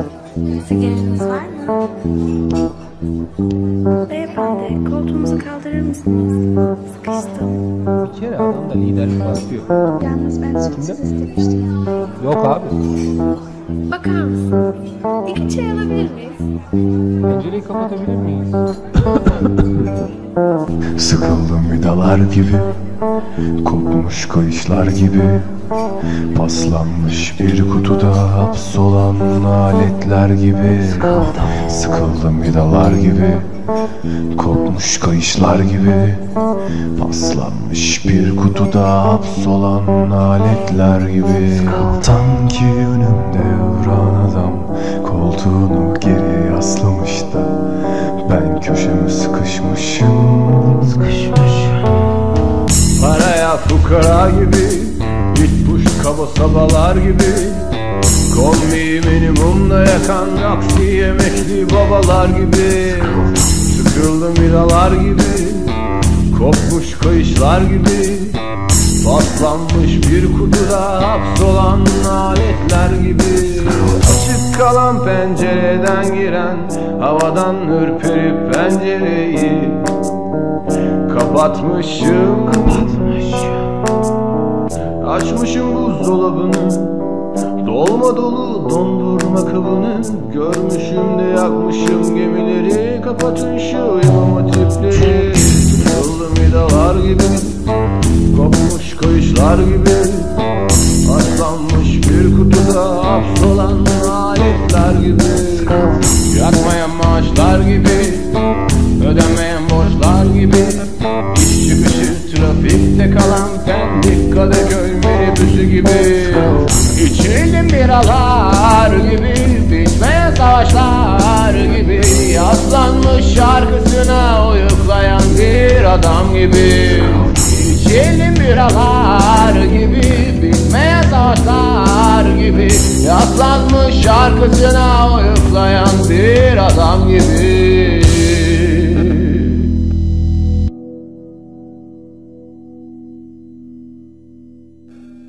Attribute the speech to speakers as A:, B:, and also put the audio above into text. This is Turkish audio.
A: Sigaranız var mı? Beyefendi, koltuğumuzu kaldırır mısınız? Sıkıştım.
B: Bir kere adamda liderlik vasfı yok.
A: Yalnız ben sütsüz istemiştim.
B: Yok abi.
A: Bakar mısın? İki çay alabilir miyiz?
B: Pencereyi kapatabilir miyiz?
C: Sıkıldım vidalar gibi, kopmuş kayışlar gibi, paslanmış bir kutuda hapsolan aletler gibi. Sıkıldım vidalar gibi, kopmuş kayışlar gibi, paslanmış bir kutuda hapsolan aletler gibi. Sanki önümde vuran adam koltuğunu geriye yaslamış da ben köşeme sıkışmışım.
D: Paraya fukara gibi, iç puş kaba sabalar gibi, kombiyi minimumda yakan aksi emekli babalar gibi. Sıkıldım vidalar gibi, kopmuş kayışlar gibi, paslanmış bir kutuda hapsolan aletler gibi. Açık kalan pencereden giren havadan ürperip pencereyi kapatmışım. Açmışım buzdolabını, dolma dolu dondurma kabını, görmüşüm de yakmışım gemileri. Kapatın şu imam hatipleri. Sıkıldım vidalar gibi, kopmuş kayışlar gibi, paslanmış bir kutuda hapsolan aletler gibi. Yatmayan maaşlar gibi, ödenmeyen borçlar gibi, iş çıkışı trafikte kalan Pendik Kadıköy minibüsü gibi. İçildim biralar gibi, bitmeyen savaşlar gibi, yaslanmış şarkısına uyuklayan bir adam gibi. İçildim biralar gibi, bitmeyen savaşlar gibi, yaslanmış şarkısına uyuklayan bir adam gibi.